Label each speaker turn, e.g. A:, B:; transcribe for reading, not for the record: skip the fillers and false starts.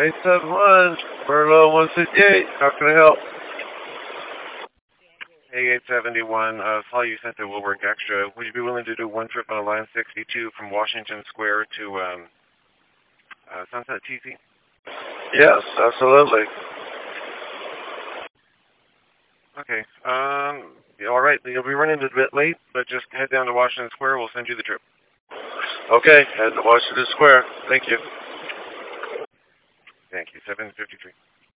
A: 871, Merlot 168, how can I help? Hey, 871, saw you sent the Wilwork Extra. Would you be willing to do one trip on Line 62 from Washington Square to Sunset TC?
B: Yes, absolutely.
A: Okay, all right, you'll be running a bit late, but just head down to Washington Square, we'll send you the trip.
B: Okay, head to Washington Square. Thank you.
A: Thank you, 753.